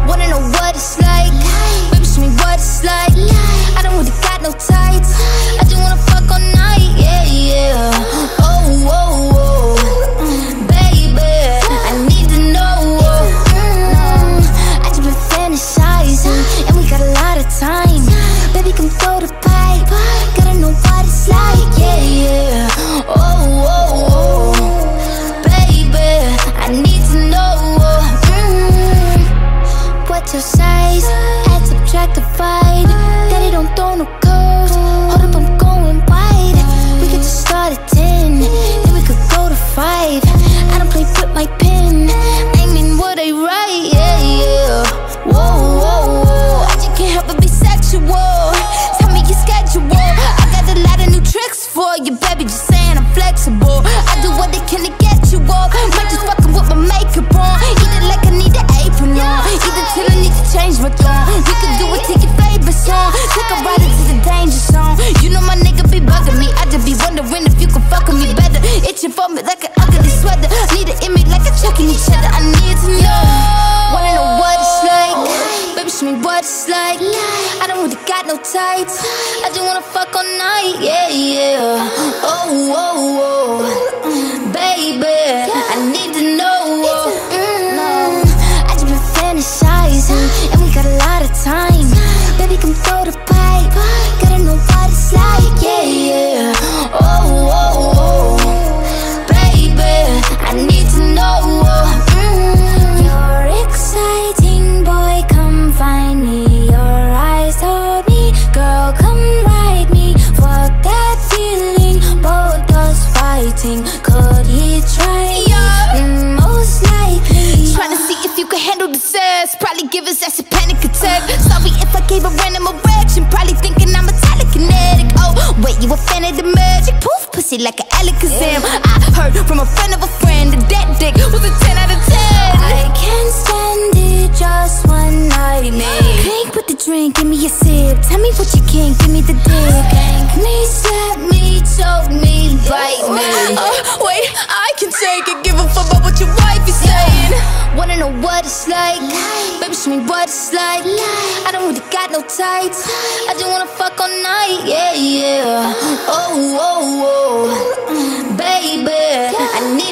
Wanna know what it's like? Baby, show me what it's like. I don't really got no tights. I just wanna fuck all night, yeah, yeah. Oh, oh, oh, baby, I need to know. I just been fantasizing, and we got a lot of time. Baby, come throw the pipe. Gotta know what it's like, yeah, yeah. Oh, oh, oh, baby, I need to know. What's your size? Add, subtract, divide. Daddy don't throw no curves. Hold up, I'm going wide. We could just start at 10, then we could go to 5. I don't play with my pen. I mean what I write, yeah, yeah. Whoa, whoa, whoa, I just can't help but be sexual. Tell me your schedule. I got a lot of new tricks for you, baby, just saying I'm flexible. I do what they can to get you off. Might just fucking with my makeup on. Eat it like I need an apron on. Eat it till I need to change my tone. We could do it to your favorite song. Take a ride into the danger zone. You know my nigga be bugging me. I just be wondering if you can fuck with me better. Itching for me like an ugly sweater. Need an image like a chucking each other. I need to know. Wanna know what it's like? Baby, show me what it's like. I don't really got no tights. I just wanna fuck all night, yeah, yeah. Oh, oh, oh, baby, I need to know. I just been fantasizing, and we got a lot of time. Baby, come throw the pipe. Gotta know what it's like, yeah, yeah. Oh, oh, oh, baby, I need to know. You're exciting, boy, come find me. Your eyes told me, girl, come ride me. Fuck that feeling, both us fighting. Could he try me? Most likely. Trying to see if you can handle the sex. Probably give his ass a panic attack. Sorry if I gave a random erection. Probably thinking I'm a telekinetic. Oh, wait, you a fan of the magic? Poof, pussy like an Alakazam. I heard from a friend of a friend that dick was a 10 out of 10. I can't stand it, just one night, man. Drink with the drink, give me a sip. Tell me what you can, give me the dick. Spank me, slap me, choke me, bite me. Wait, I can take it. Give a fuck about what your wife is saying. Wanna know what it's like? Baby, show me what it's like. I don't really got no tights. I just wanna fuck all night, yeah, yeah. Oh, oh, oh, baby, I need